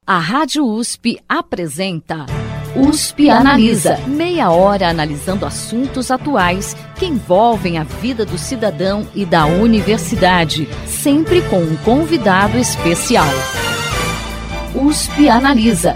A Rádio USP apresenta USP Analisa. Meia hora analisando assuntos atuais que envolvem a vida do cidadão e da universidade, sempre com um convidado especial. USP Analisa.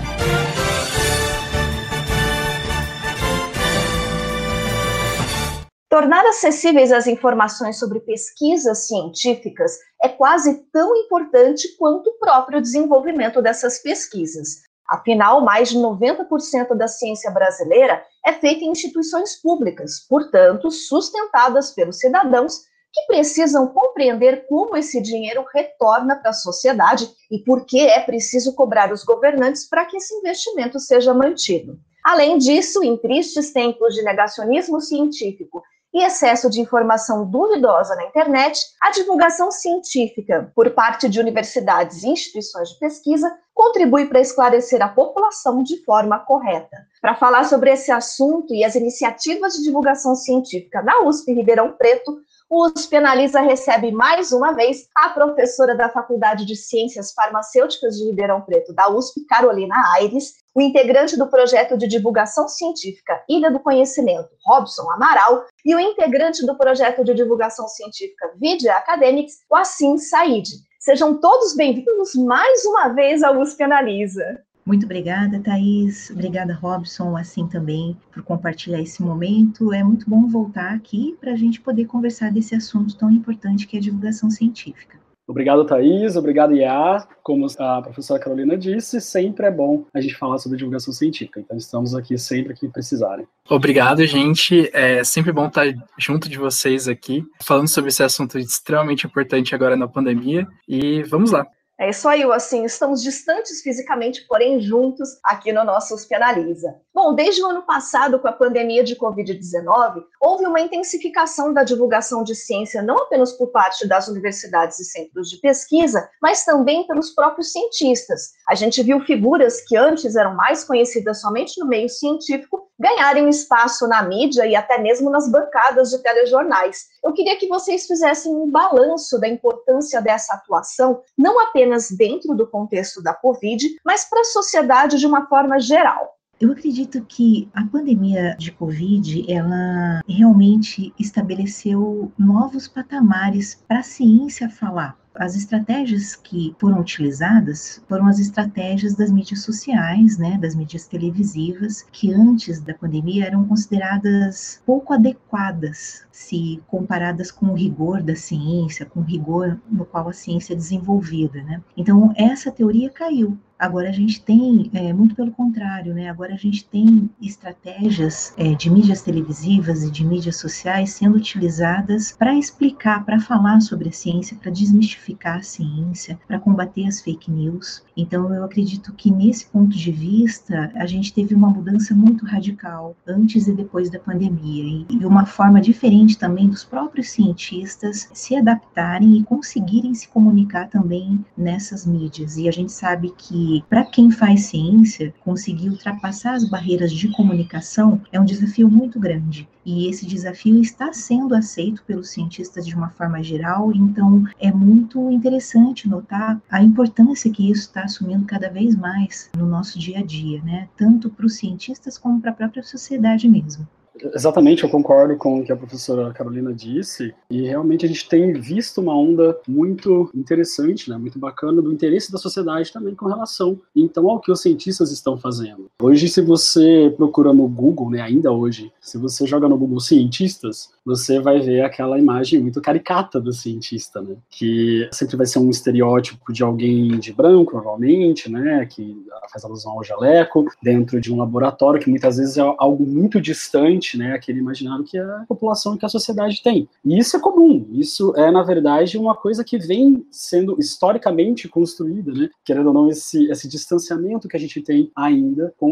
Tornar acessíveis as informações sobre pesquisas científicas é quase tão importante quanto o próprio desenvolvimento dessas pesquisas. Afinal, mais de 90% da ciência brasileira é feita em instituições públicas, portanto, sustentadas pelos cidadãos que precisam compreender como esse dinheiro retorna para a sociedade e por que é preciso cobrar os governantes para que esse investimento seja mantido. Além disso, em tristes tempos de negacionismo científico e excesso de informação duvidosa na internet, a divulgação científica por parte de universidades e instituições de pesquisa contribui para esclarecer a população de forma correta. Para falar sobre esse assunto e as iniciativas de divulgação científica na USP Ribeirão Preto, o USP Analisa recebe mais uma vez a professora da Faculdade de Ciências Farmacêuticas de Ribeirão Preto da USP, Carolina Aires, o integrante do projeto de divulgação científica Ilha do Conhecimento, Robson Amaral, e o integrante do projeto de divulgação científica Vidia Academics, o Assim Said. Sejam todos bem-vindos mais uma vez ao USP Analisa. Muito obrigada, Thaís. Obrigada, Robson, assim também, por compartilhar esse momento. É muito bom voltar aqui para a gente poder conversar desse assunto tão importante que é a divulgação científica. Obrigado, Thaís. Obrigado, Iá. Como a professora Carolina disse, sempre é bom a gente falar sobre divulgação científica. Então, estamos aqui sempre que precisarem. Obrigado, gente. É sempre bom estar junto de vocês aqui, falando sobre esse assunto extremamente importante agora na pandemia. E vamos lá. É isso aí, assim, estamos distantes fisicamente, porém juntos aqui no nosso USP Analisa. Bom, desde o ano passado, com a pandemia de Covid-19, houve uma intensificação da divulgação de ciência, não apenas por parte das universidades e centros de pesquisa, mas também pelos próprios cientistas. A gente viu figuras que antes eram mais conhecidas somente no meio científico ganharem um espaço na mídia e até mesmo nas bancadas de telejornais. Eu queria que vocês fizessem um balanço da importância dessa atuação, não apenas dentro do contexto da Covid, mas para a sociedade de uma forma geral. Eu acredito que a pandemia de Covid, ela realmente estabeleceu novos patamares para a ciência falar. As estratégias que foram utilizadas foram as estratégias das mídias sociais, né, das mídias televisivas, que antes da pandemia eram consideradas pouco adequadas, se comparadas com o rigor da ciência, com o rigor no qual a ciência é desenvolvida, né? Então, essa teoria caiu. Agora a gente tem, muito pelo contrário, né? Agora a gente tem estratégias de mídias televisivas e de mídias sociais sendo utilizadas para explicar, para falar sobre a ciência, para desmistificar a ciência, para combater as fake news. Então eu acredito que nesse ponto de vista a gente teve uma mudança muito radical antes e depois da pandemia e uma forma diferente também dos próprios cientistas se adaptarem e conseguirem se comunicar também nessas mídias. E a gente sabe que para quem faz ciência, conseguir ultrapassar as barreiras de comunicação é um desafio muito grande. E esse desafio está sendo aceito pelos cientistas de uma forma geral, então é muito interessante notar a importância que isso está assumindo cada vez mais no nosso dia a dia, né? Tanto para os cientistas como para a própria sociedade mesmo. Exatamente, eu concordo com o que a professora Carolina disse, e realmente a gente tem visto uma onda muito interessante, né, muito bacana, do interesse da sociedade também com relação, então, ao que os cientistas estão fazendo. Hoje, se você procura no Google, né, ainda hoje, se você joga no Google cientistas, você vai ver aquela imagem muito caricata do cientista, né, que sempre vai ser um estereótipo de alguém de branco, provavelmente, né, que faz alusão ao jaleco, dentro de um laboratório, que muitas vezes é algo muito distante, né, aquele imaginário que a população e que a sociedade tem. E isso é comum, isso é, na verdade, uma coisa que vem sendo historicamente construída, né, querendo ou não, esse distanciamento que a gente tem ainda com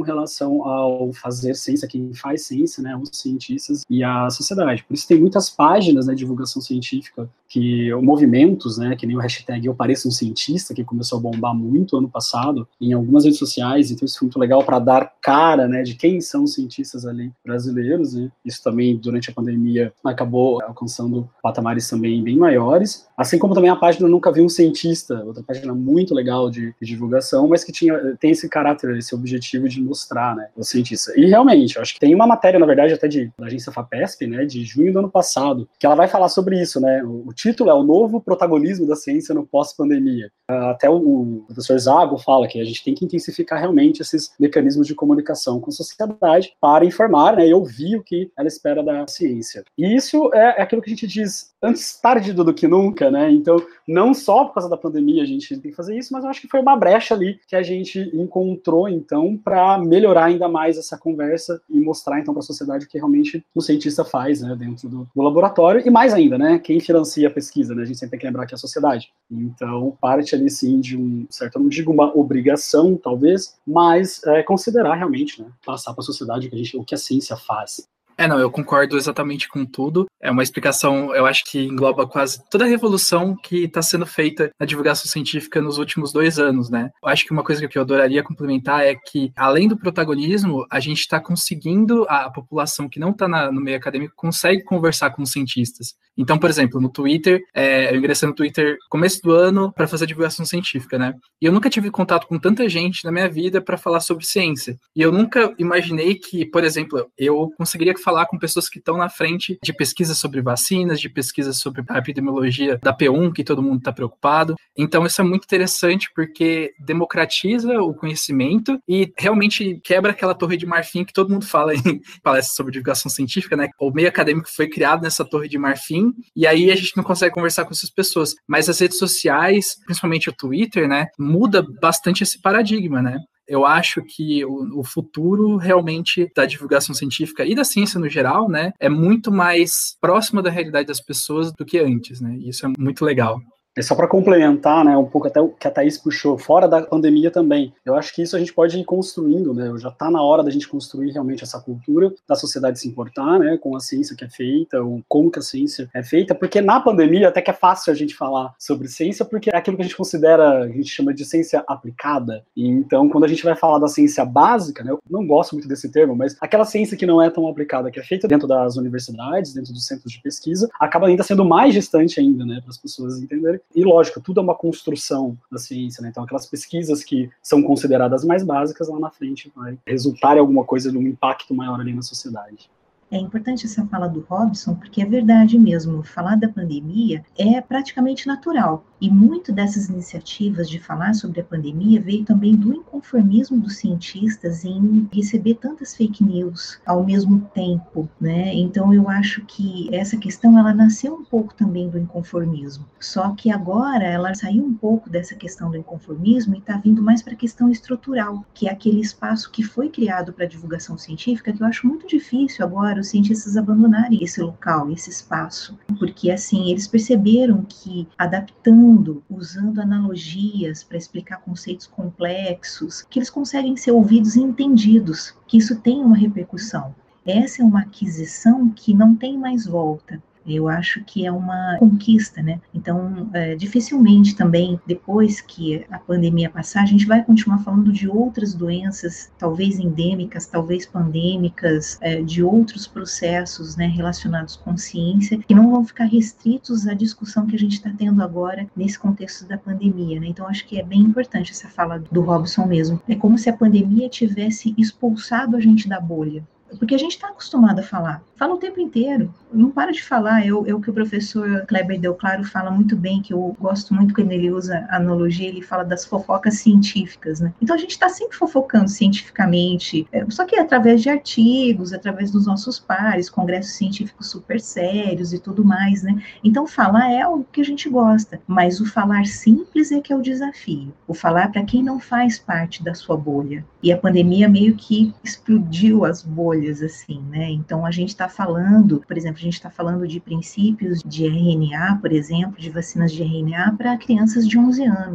relação ao fazer ciência, quem faz ciência, né, os cientistas e a sociedade. Por isso tem muitas páginas, né, de divulgação científica, movimentos, né, que nem o hashtag Eu Pareço um Cientista, que começou a bombar muito ano passado em algumas redes sociais, então isso foi muito legal para dar cara, né, de quem são os cientistas ali brasileiros, né. Isso também, durante a pandemia, acabou alcançando patamares também bem maiores, assim como também a página Nunca Vi um Cientista, outra página muito legal de divulgação, mas que tem esse caráter, esse objetivo de mostrar, né, o cientista. E realmente, eu acho que tem uma matéria, na verdade, até da agência FAPESP, né, de junho do ano passado, que ela vai falar sobre isso, né, o título é O Novo Protagonismo da Ciência no Pós-Pandemia. Até o professor Zago fala que a gente tem que intensificar realmente esses mecanismos de comunicação com a sociedade para informar, né, e ouvir o que ela espera da ciência. E isso é aquilo que a gente diz, antes tarde do que nunca, né, então não só por causa da pandemia a gente tem que fazer isso, mas eu acho que foi uma brecha ali que a gente encontrou, então, para melhorar ainda mais essa conversa e mostrar, então, para a sociedade o que realmente o cientista faz, né, dentro do laboratório, e mais ainda, né, quem financia a pesquisa, né, a gente sempre tem que lembrar que é a sociedade. Então, parte ali, sim, de um certo, não digo uma obrigação, talvez, mas considerar realmente, né, passar para a sociedade o que a ciência faz. Não, eu concordo exatamente com tudo. É uma explicação, eu acho que engloba quase toda a revolução que está sendo feita na divulgação científica nos últimos 2 anos, né? Eu acho que uma coisa que eu adoraria complementar é que, além do protagonismo, a gente está conseguindo, a população que não está no meio acadêmico consegue conversar com os cientistas. Então, por exemplo, no Twitter, eu ingressei no Twitter começo do ano para fazer divulgação científica, né? E eu nunca tive contato com tanta gente na minha vida para falar sobre ciência. E eu nunca imaginei que, por exemplo, eu conseguiria falar com pessoas que estão na frente de pesquisas sobre vacinas, de pesquisas sobre a epidemiologia da P1, que todo mundo está preocupado. Então, isso é muito interessante porque democratiza o conhecimento e realmente quebra aquela torre de marfim que todo mundo fala em palestras sobre divulgação científica, né? O meio acadêmico foi criado nessa torre de marfim e aí a gente não consegue conversar com essas pessoas. Mas as redes sociais, principalmente o Twitter, né, muda bastante esse paradigma, né? Eu acho que o futuro realmente da divulgação científica e da ciência no geral, né, é muito mais próxima da realidade das pessoas do que antes, né? E isso é muito legal. Só para complementar, né, um pouco até o que a Thaís puxou, fora da pandemia também, eu acho que isso a gente pode ir construindo, né, já está na hora da gente construir realmente essa cultura da sociedade se importar, né, com a ciência que é feita, ou como que a ciência é feita, porque na pandemia até que é fácil a gente falar sobre ciência, porque é aquilo que a gente considera, a gente chama de ciência aplicada, e então quando a gente vai falar da ciência básica, né, eu não gosto muito desse termo, mas aquela ciência que não é tão aplicada, que é feita dentro das universidades, dentro dos centros de pesquisa, acaba ainda sendo mais distante ainda, né, para as pessoas entenderem. E lógico, tudo é uma construção da ciência, né? Então aquelas pesquisas que são consideradas mais básicas lá na frente vai resultar em alguma coisa de um impacto maior ali na sociedade. É importante essa fala do Robson, porque é verdade mesmo, falar da pandemia é praticamente natural. E muito dessas iniciativas de falar sobre a pandemia veio também do inconformismo dos cientistas em receber tantas fake news ao mesmo tempo, né? Então eu acho que essa questão ela nasceu um pouco também do inconformismo. Só que agora ela saiu um pouco dessa questão do inconformismo e está vindo mais para a questão estrutural, que é aquele espaço que foi criado para divulgação científica, que eu acho muito difícil agora os cientistas abandonarem esse local, esse espaço, porque assim eles perceberam que adaptando, usando analogias para explicar conceitos complexos, que eles conseguem ser ouvidos e entendidos, que isso tem uma repercussão. Essa é uma aquisição que não tem mais volta. Eu acho que é uma conquista, né? Então, dificilmente também, depois que a pandemia passar, a gente vai continuar falando de outras doenças, talvez endêmicas, talvez pandêmicas, de outros processos, né, relacionados com ciência, que não vão ficar restritos à discussão que a gente está tendo agora nesse contexto da pandemia, né? Então, acho que é bem importante essa fala do Robson mesmo. É como se a pandemia tivesse expulsado a gente da bolha. Porque a gente está acostumado a falar, fala o tempo inteiro, não para de falar, é o que o professor Kleber Del Claro fala muito bem, que eu gosto muito quando ele usa analogia, ele fala das fofocas científicas, né? Então a gente está sempre fofocando cientificamente, só que através de artigos, através dos nossos pares, congressos científicos super sérios e tudo mais, né? Então falar é algo que a gente gosta, mas o falar simples é que é o desafio, o falar para quem não faz parte da sua bolha, e a pandemia meio que explodiu as bolhas, assim, né? Então a gente está falando, por exemplo, a gente está falando de princípios de RNA, por exemplo, de vacinas de RNA para crianças de 11 anos.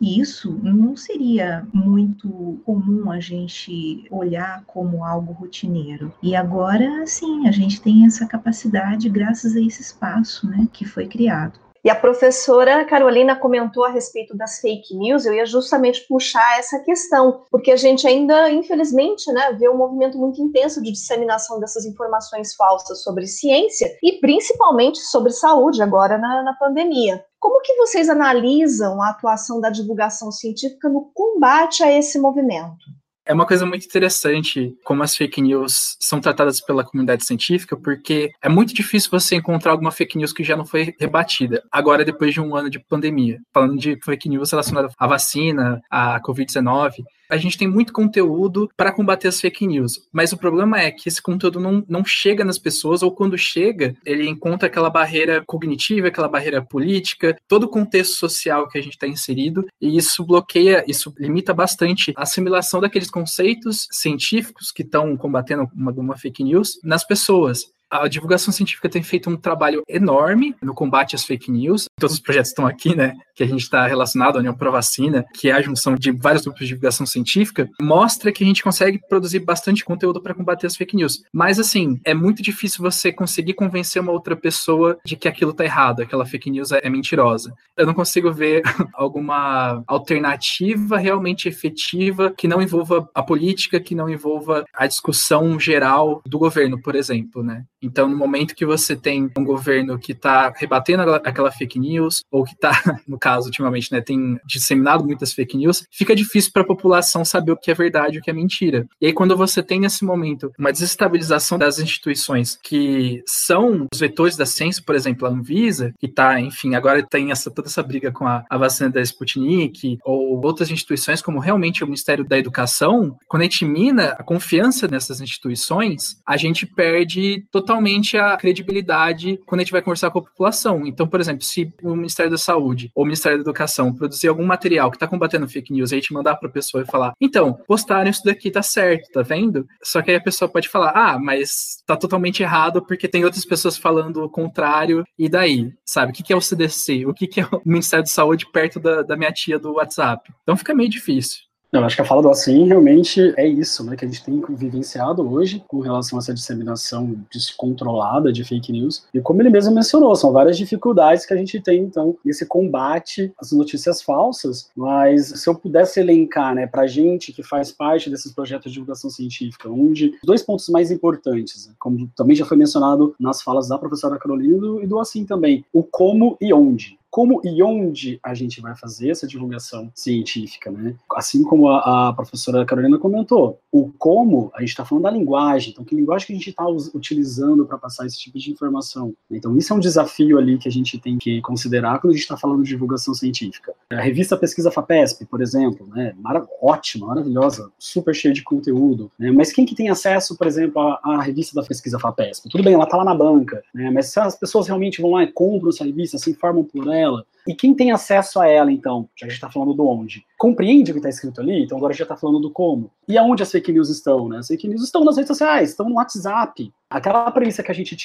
E isso não seria muito comum a gente olhar como algo rotineiro. E agora, sim, a gente tem essa capacidade graças a esse espaço, né, que foi criado. E a professora Carolina comentou a respeito das fake news, eu ia justamente puxar essa questão, porque a gente ainda, infelizmente, né, vê um movimento muito intenso de disseminação dessas informações falsas sobre ciência e principalmente sobre saúde agora na pandemia. Como que vocês analisam a atuação da divulgação científica no combate a esse movimento? É uma coisa muito interessante como as fake news são tratadas pela comunidade científica, porque é muito difícil você encontrar alguma fake news que já não foi rebatida, agora depois de um ano de pandemia. Falando de fake news relacionadas à vacina, à Covid-19, a gente tem muito conteúdo para combater as fake news, mas o problema é que esse conteúdo não chega nas pessoas, ou quando chega, ele encontra aquela barreira cognitiva, aquela barreira política, todo o contexto social que a gente está inserido, e isso bloqueia, isso limita bastante a assimilação daqueles conceitos científicos que estão combatendo uma fake news nas pessoas. A divulgação científica tem feito um trabalho enorme no combate às fake news. Todos os projetos estão aqui, né, que a gente está relacionado, a União Pro Vacina, que é a junção de vários grupos de divulgação científica, mostra que a gente consegue produzir bastante conteúdo para combater as fake news. Mas, assim, é muito difícil você conseguir convencer uma outra pessoa de que aquilo está errado, aquela fake news é mentirosa. Eu não consigo ver alguma alternativa realmente efetiva que não envolva a política, que não envolva a discussão geral do governo, por exemplo, né? Então, no momento que você tem um governo que está rebatendo aquela fake news, ou que está, no caso, ultimamente, né, tem disseminado muitas fake news, fica difícil para a população saber o que é verdade e o que é mentira. E aí, quando você tem, nesse momento, uma desestabilização das instituições que são os vetores da ciência, por exemplo, a Anvisa, que está, enfim, agora tem toda essa briga com a vacina da Sputnik, ou outras instituições, como realmente o Ministério da Educação, quando a gente mina a confiança nessas instituições, a gente perde totalmente a credibilidade quando a gente vai conversar com a população. Então, por exemplo, se o Ministério da Saúde ou o Ministério da Educação produzir algum material que está combatendo fake news e a gente mandar para a pessoa e falar, então, postaram isso daqui, tá certo, tá vendo? Só que aí a pessoa pode falar, mas tá totalmente errado porque tem outras pessoas falando o contrário, e daí? Sabe? O que é o CDC? O que é o Ministério da Saúde perto da minha tia do WhatsApp? Então fica meio difícil. Eu acho que a fala do Assim realmente é isso, né, que a gente tem vivenciado hoje com relação a essa disseminação descontrolada de fake news. E como ele mesmo mencionou, são várias dificuldades que a gente tem, então, nesse combate às notícias falsas. Mas se eu pudesse elencar, né, pra gente que faz parte desses projetos de divulgação científica, onde os dois pontos mais importantes, né, como também já foi mencionado nas falas da professora Carolina e do Assim também, o como e onde. Como e onde a gente vai fazer essa divulgação científica, né? Assim como a professora Carolina comentou, o como, a gente está falando da linguagem, então que linguagem que a gente está utilizando para passar esse tipo de informação? Então isso é um desafio ali que a gente tem que considerar quando a gente está falando de divulgação científica. A revista Pesquisa FAPESP, por exemplo, né? Ótima, maravilhosa, super cheia de conteúdo, né? Mas quem que tem acesso, por exemplo, à revista da Pesquisa FAPESP? Tudo bem, ela está lá na banca, né? Mas se as pessoas realmente vão lá e compram essa revista, se informam por ela, e quem tem acesso a ela, então, já que a gente está falando do onde, compreende o que está escrito ali, então agora a gente já está falando do como. E aonde as fake news estão, né? As fake news estão nas redes sociais, estão no WhatsApp. Aquela premissa que a gente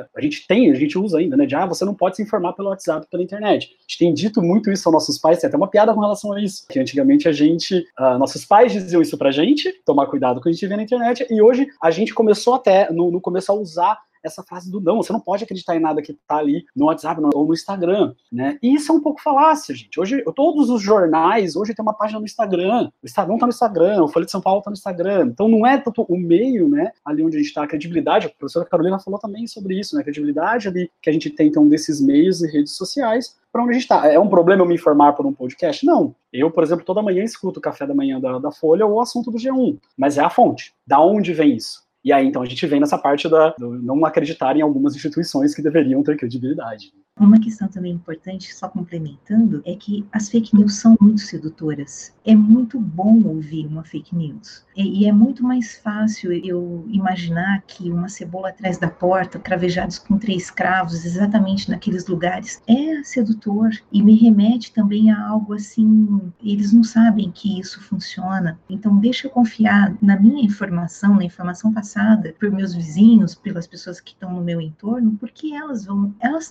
usa ainda, né? De, você não pode se informar pelo WhatsApp, pela internet. A gente tem dito muito isso aos nossos pais, tem até uma piada com relação a isso, que antigamente nossos pais diziam isso pra gente, tomar cuidado com o que a gente vê na internet, e hoje a gente começou até, no começo a usar essa frase do não, você não pode acreditar em nada que tá ali no WhatsApp ou no Instagram, né? E isso é um pouco falácia, gente. Hoje, todos os jornais, hoje tem uma página no Instagram, o Estadão tá no Instagram, o Folha de São Paulo tá no Instagram, então não é tanto o meio, né, ali onde a gente tá, a credibilidade, a professora Carolina falou também sobre isso, né, a credibilidade ali que a gente tem, então, desses meios e redes sociais, para onde a gente tá. É um problema eu me informar por um podcast? Não. Eu, por exemplo, toda manhã escuto o Café da Manhã da Folha ou o assunto do G1, mas é a fonte. Da onde vem isso? E aí, então, a gente vem nessa parte do não acreditar em algumas instituições que deveriam ter credibilidade. Uma questão também importante, só complementando, é que as fake news são muito sedutoras. É muito bom ouvir uma fake news. E é muito mais fácil eu imaginar que uma cebola atrás da porta, cravejados com 3 cravos, exatamente naqueles lugares, é sedutor e me remete também a algo assim, eles não sabem que isso funciona. Então, deixa eu confiar na minha informação, na informação passada por meus vizinhos, pelas pessoas que estão no meu entorno, porque elas estão me dando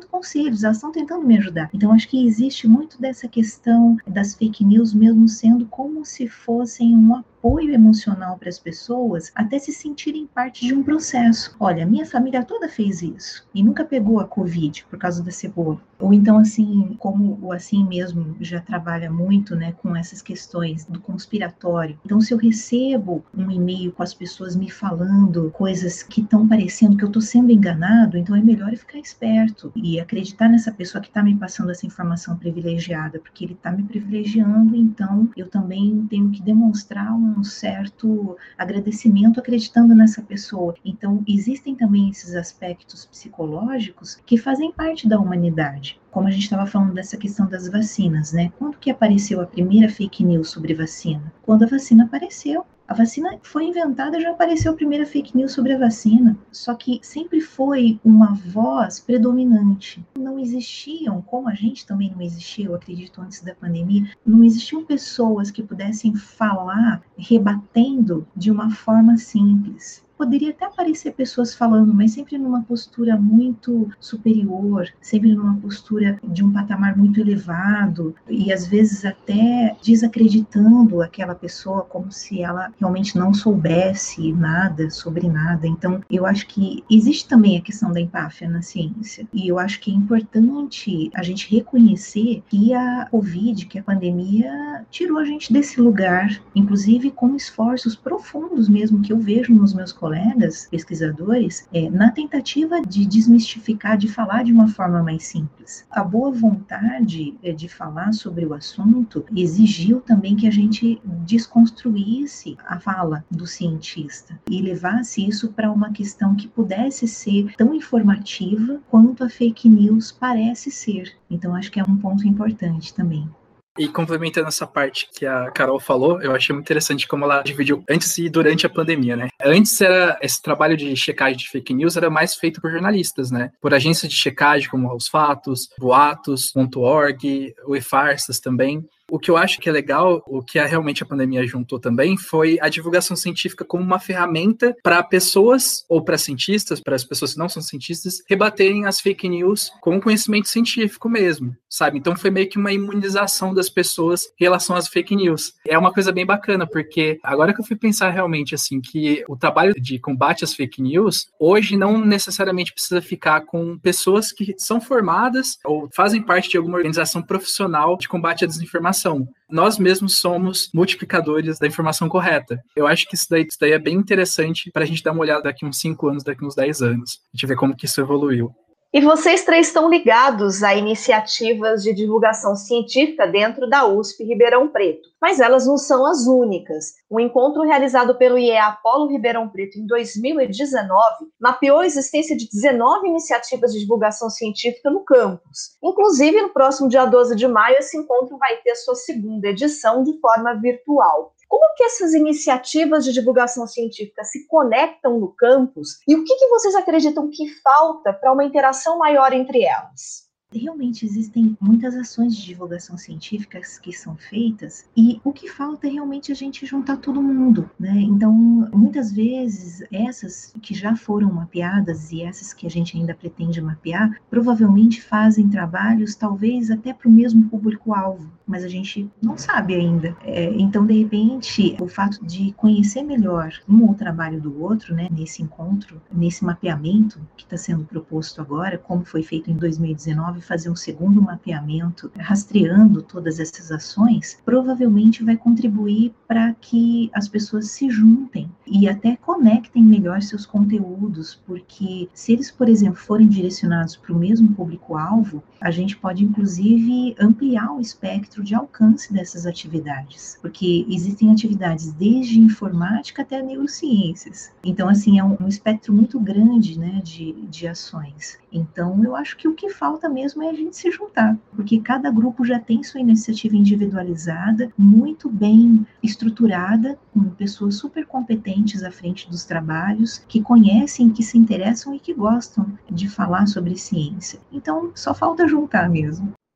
conselhos, elas estão tentando me ajudar. Então, acho que existe muito dessa questão das fake news mesmo sendo como se fossem um apoio emocional para as pessoas até se sentirem parte de um processo. Olha, minha família toda fez isso e nunca pegou a Covid por causa da cebola. Ou então, assim, como o Assim Mesmo já trabalha muito, né, com essas questões do conspiratório. Então, se eu recebo um e-mail com as pessoas me falando coisas que estão parecendo que eu estou sendo enganado, então é melhor eu ficar esperto e acreditar nessa pessoa que está me passando essa informação privilegiada, porque ele está me privilegiando, então eu também tenho que demonstrar um certo agradecimento acreditando nessa pessoa. Então, existem também esses aspectos psicológicos que fazem parte da humanidade. Como a gente estava falando dessa questão das vacinas, né? Quando que apareceu a primeira fake news sobre vacina? Quando a vacina apareceu. A vacina foi inventada, já apareceu a primeira fake news sobre a vacina. Só que sempre foi uma voz predominante. Não existiam, como a gente também não existia, eu acredito, antes da pandemia, não existiam pessoas que pudessem falar rebatendo de uma forma simples. Poderia até aparecer pessoas falando, mas sempre numa postura muito superior, sempre numa postura de um patamar muito elevado, e às vezes até desacreditando aquela pessoa como se ela realmente não soubesse nada sobre nada. Então, eu acho que existe também a questão da empáfia na ciência, e eu acho que é importante a gente reconhecer que a Covid, que a pandemia, tirou a gente desse lugar, inclusive com esforços profundos mesmo, que eu vejo nos meus colegas, pesquisadores, na tentativa de desmistificar, de falar de uma forma mais simples. A boa vontade de falar sobre o assunto exigiu também que a gente desconstruísse a fala do cientista e levasse isso para uma questão que pudesse ser tão informativa quanto a fake news parece ser. Então, acho que é um ponto importante também. E complementando essa parte que a Carol falou, eu achei muito interessante como ela dividiu antes e durante a pandemia, né? Antes esse trabalho de checagem de fake news era mais feito por jornalistas, né? Por agências de checagem como Os Fatos, Boatos.org, o E-Farsas também. O que eu acho que é legal, o que realmente a pandemia juntou também, foi a divulgação científica como uma ferramenta para pessoas, ou para cientistas, para as pessoas que não são cientistas, rebaterem as fake news com conhecimento científico mesmo, sabe? Então foi meio que uma imunização das pessoas em relação às fake news. É uma coisa bem bacana, porque agora que eu fui pensar realmente, assim, que o trabalho de combate às fake news, hoje não necessariamente precisa ficar com pessoas que são formadas ou fazem parte de alguma organização profissional de combate à desinformação. Nós mesmos somos multiplicadores da informação correta. Eu acho que isso daí é bem interessante para a gente dar uma olhada daqui uns 5 anos, daqui uns 10 anos. A gente ver como que isso evoluiu. E vocês três estão ligados a iniciativas de divulgação científica dentro da USP Ribeirão Preto, mas elas não são as únicas. Um encontro realizado pelo IEA Polo Ribeirão Preto em 2019 mapeou a existência de 19 iniciativas de divulgação científica no campus. Inclusive, no próximo dia 12 de maio, esse encontro vai ter sua segunda edição de forma virtual. Como que essas iniciativas de divulgação científica se conectam no campus e o que vocês acreditam que falta para uma interação maior entre elas? Realmente existem muitas ações de divulgação científica que são feitas e o que falta é realmente a gente juntar todo mundo, né? Então, muitas vezes, essas que já foram mapeadas e essas que a gente ainda pretende mapear, provavelmente fazem trabalhos talvez até para o mesmo público-alvo, mas a gente não sabe ainda. Então, de repente, o fato de conhecer melhor o trabalho do outro, né, nesse encontro, nesse mapeamento que está sendo proposto agora, como foi feito em 2019, fazer um segundo mapeamento, rastreando todas essas ações, provavelmente vai contribuir para que as pessoas se juntem e até conectem melhor seus conteúdos, porque se eles, por exemplo, forem direcionados para o mesmo público-alvo, a gente pode, inclusive, ampliar o espectro de alcance dessas atividades, porque existem atividades desde informática até neurociências. Então, assim, é um espectro muito grande, né, de ações. Então, eu acho que o que falta mesmo é a gente se juntar, porque cada grupo já tem sua iniciativa individualizada, muito bem estruturada, com pessoas super competentes à frente dos trabalhos, que conhecem, que se interessam e que gostam de falar sobre ciência. Então, só falta juntar mesmo.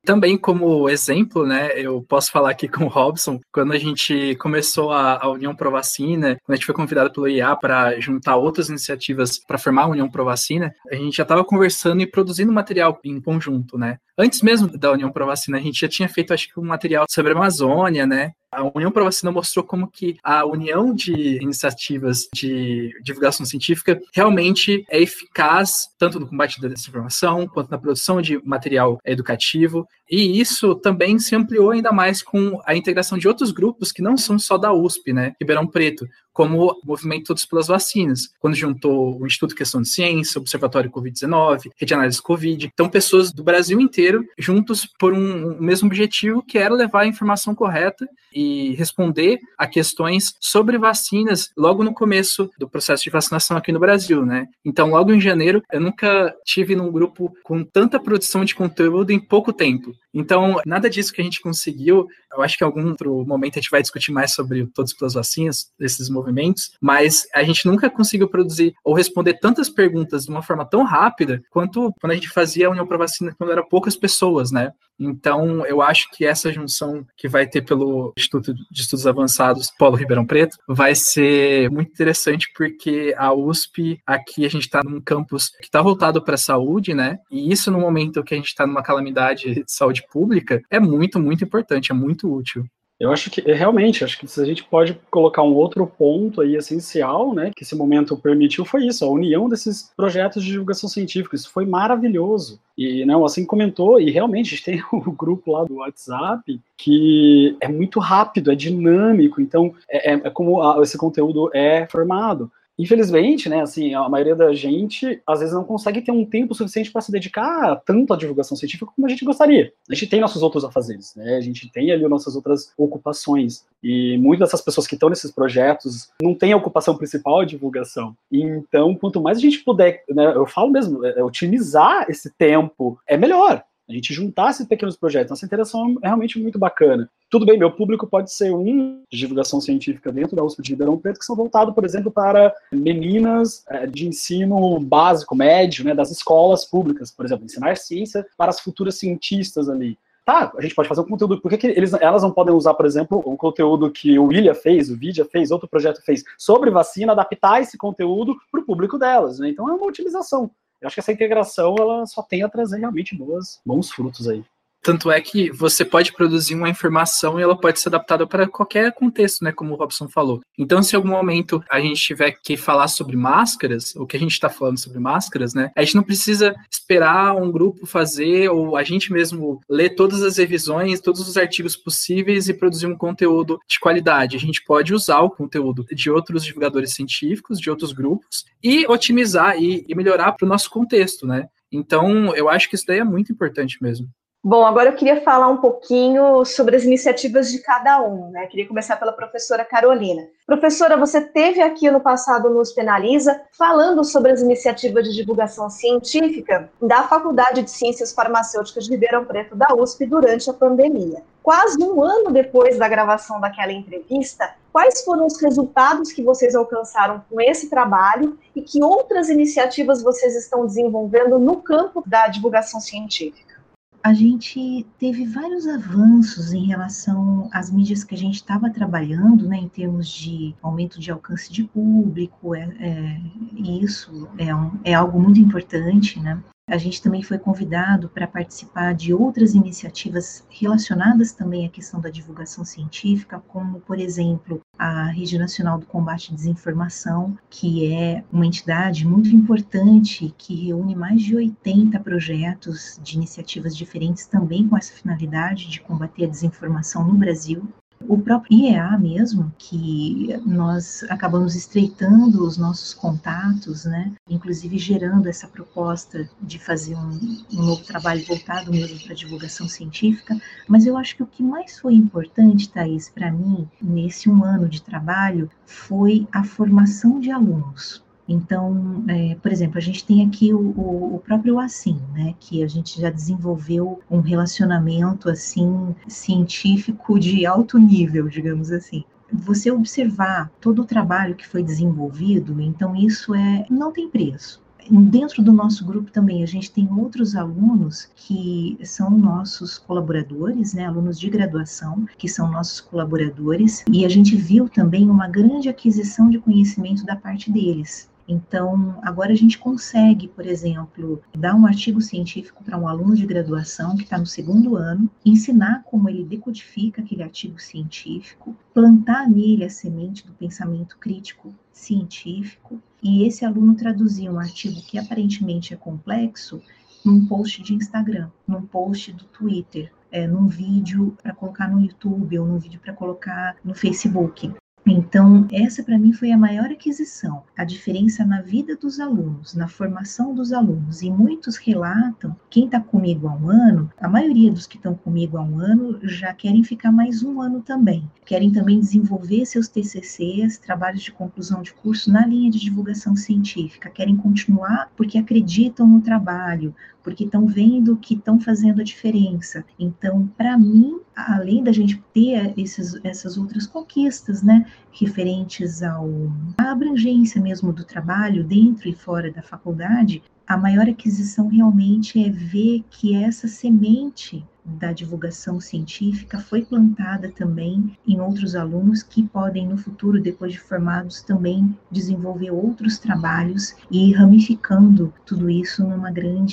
Também como exemplo, né, eu posso falar aqui com o Robson, quando a gente começou a União Provacina, quando a gente foi convidado pelo IA para juntar outras iniciativas para formar a União Provacina, a gente já estava conversando e produzindo material em conjunto, né? Antes mesmo da União Provacina, a gente já tinha feito, acho que, um material sobre a Amazônia, né? A União Provacina mostrou como que a união de iniciativas de divulgação científica realmente é eficaz, tanto no combate da desinformação, quanto na produção de material educativo. E isso também se ampliou ainda mais com a integração de outros grupos que não são só da USP, né? Ribeirão Preto, como o Movimento Todos pelas Vacinas, quando juntou o Instituto Questão de Ciência, o Observatório Covid-19, Rede de Análise Covid. Então, pessoas do Brasil inteiro juntos por um mesmo objetivo, que era levar a informação correta e responder a questões sobre vacinas logo no começo do processo de vacinação aqui no Brasil, né? Então, logo em janeiro, eu nunca tive num grupo com tanta produção de conteúdo em pouco tempo. Então, nada disso que a gente conseguiu, eu acho que em algum outro momento a gente vai discutir mais sobre Todos pelas Vacinas, esses movimentos, mas a gente nunca conseguiu produzir ou responder tantas perguntas de uma forma tão rápida quanto quando a gente fazia a União Provacina quando eram poucas pessoas, né? Então, eu acho que essa junção que vai ter pelo Instituto de Estudos Avançados Polo Ribeirão Preto vai ser muito interessante, porque a USP, aqui a gente está num campus que está voltado para a saúde, né? E isso no momento que a gente está numa calamidade de saúde pública é muito, muito importante, é muito útil. Eu acho que, realmente, acho que se a gente pode colocar um outro ponto aí essencial, né, que esse momento permitiu, foi isso, a união desses projetos de divulgação científica. Isso foi maravilhoso. E, né, assim comentou, e realmente a gente tem o grupo lá do WhatsApp, que é muito rápido, é dinâmico, então é como esse conteúdo é formado. Infelizmente, né, assim, a maioria da gente, às vezes, não consegue ter um tempo suficiente para se dedicar tanto à divulgação científica como a gente gostaria. A gente tem nossos outros afazeres, né, a gente tem ali nossas outras ocupações, e muitas dessas pessoas que estão nesses projetos não têm a ocupação principal a divulgação. Então, quanto mais a gente puder, né, eu falo mesmo, otimizar esse tempo, é melhor. A gente juntar esses pequenos projetos, nossa interação é realmente muito bacana. Tudo bem, meu público pode ser de divulgação científica dentro da USP de Ribeirão Preto, que são voltados, por exemplo, para meninas de ensino básico, médio, né, das escolas públicas, por exemplo, ensinar ciência para as futuras cientistas ali. Tá, a gente pode fazer um conteúdo, por que elas não podem usar, por exemplo, um conteúdo que o William fez, o Vidia fez, outro projeto fez, sobre vacina, adaptar esse conteúdo para o público delas, né? Então é uma otimização. Eu acho que essa integração, ela só tem a trazer realmente bons frutos aí. Tanto é que você pode produzir uma informação e ela pode ser adaptada para qualquer contexto, né, como o Robson falou. Então, se em algum momento a gente tiver que falar sobre máscaras, o que a gente está falando sobre máscaras, né, a gente não precisa esperar um grupo fazer ou a gente mesmo ler todas as revisões, todos os artigos possíveis e produzir um conteúdo de qualidade. A gente pode usar o conteúdo de outros divulgadores científicos, de outros grupos, e otimizar e melhorar para o nosso contexto, né? Então, eu acho que isso daí é muito importante mesmo. Bom, agora eu queria falar um pouquinho sobre as iniciativas de cada um, né? Queria começar pela professora Carolina. Professora, você esteve aqui no passado no USP Analisa falando sobre as iniciativas de divulgação científica da Faculdade de Ciências Farmacêuticas de Ribeirão Preto da USP durante a pandemia. Quase um ano depois da gravação daquela entrevista, quais foram os resultados que vocês alcançaram com esse trabalho e que outras iniciativas vocês estão desenvolvendo no campo da divulgação científica? A gente teve vários avanços em relação às mídias que a gente estava trabalhando, né, em termos de aumento de alcance de público, isso é algo muito importante, né? A gente também foi convidado para participar de outras iniciativas relacionadas também à questão da divulgação científica, como, por exemplo, a Rede Nacional do Combate à Desinformação, que é uma entidade muito importante que reúne mais de 80 projetos de iniciativas diferentes também com essa finalidade de combater a desinformação no Brasil. O próprio IEA mesmo, que nós acabamos estreitando os nossos contatos, né? Inclusive gerando essa proposta de fazer um novo trabalho voltado mesmo para a divulgação científica, mas eu acho que o que mais foi importante, Thaís, para mim, nesse um ano de trabalho, foi a formação de alunos. Então, por exemplo, a gente tem aqui o próprio Assim, né, que a gente já desenvolveu um relacionamento assim científico de alto nível, digamos assim. Você observar todo o trabalho que foi desenvolvido, então isso não tem preço. Dentro do nosso grupo também, a gente tem outros alunos que são nossos colaboradores, né, alunos de graduação, que são nossos colaboradores, e a gente viu também uma grande aquisição de conhecimento da parte deles. Então, agora a gente consegue, por exemplo, dar um artigo científico para um aluno de graduação que está no 2º ano, ensinar como ele decodifica aquele artigo científico, plantar nele a semente do pensamento crítico científico, e esse aluno traduzir um artigo que aparentemente é complexo num post de Instagram, num post do Twitter, num vídeo para colocar no YouTube ou num vídeo para colocar no Facebook. Então, essa para mim foi a maior aquisição, a diferença na vida dos alunos, na formação dos alunos. E muitos relatam, quem está comigo há um ano, a maioria dos que estão comigo há um ano já querem ficar mais um ano também. Querem também desenvolver seus TCCs, trabalhos de conclusão de curso na linha de divulgação científica. Querem continuar porque acreditam no trabalho, porque estão vendo que estão fazendo a diferença. Então, para mim, além da gente ter essas outras conquistas, né, referentes à abrangência mesmo do trabalho dentro e fora da faculdade, a maior aquisição realmente é ver que essa semente da divulgação científica foi plantada também em outros alunos que podem, no futuro, depois de formados, também desenvolver outros trabalhos e ir ramificando tudo isso num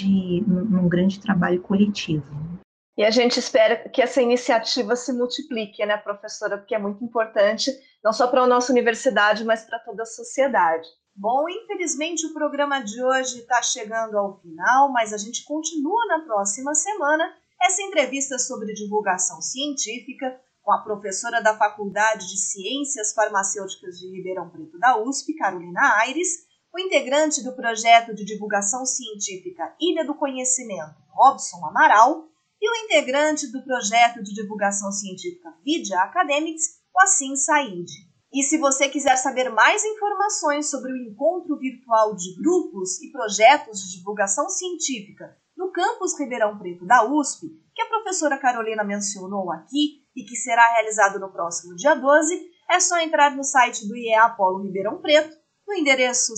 grande trabalho coletivo. E a gente espera que essa iniciativa se multiplique, né, professora? Porque é muito importante, não só para a nossa universidade, mas para toda a sociedade. Bom, infelizmente o programa de hoje está chegando ao final, mas a gente continua na próxima semana essa entrevista sobre divulgação científica com a professora da Faculdade de Ciências Farmacêuticas de Ribeirão Preto da USP, Carolina Aires, o integrante do projeto de divulgação científica Ilha do Conhecimento, Robson Amaral, e o integrante do projeto de divulgação científica Vidya Academics, o Assim Said. E se você quiser saber mais informações sobre o encontro virtual de grupos e projetos de divulgação científica no campus Ribeirão Preto da USP, que a professora Carolina mencionou aqui e que será realizado no próximo dia 12, é só entrar no site do IEA Polo Ribeirão Preto, no endereço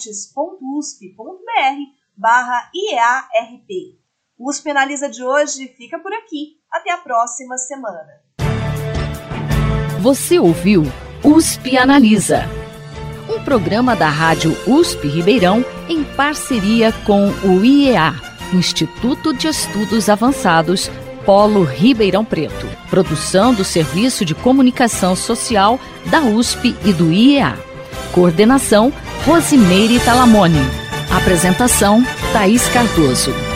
sites.usp.br/IEARP. O USP Analisa de hoje fica por aqui. Até a próxima semana. Você ouviu USP Analisa, um programa da Rádio USP Ribeirão em parceria com o IEA, Instituto de Estudos Avançados, Polo Ribeirão Preto. Produção do Serviço de Comunicação Social da USP e do IEA. Coordenação, Rosimeire Talamone. Apresentação, Thaís Cardoso.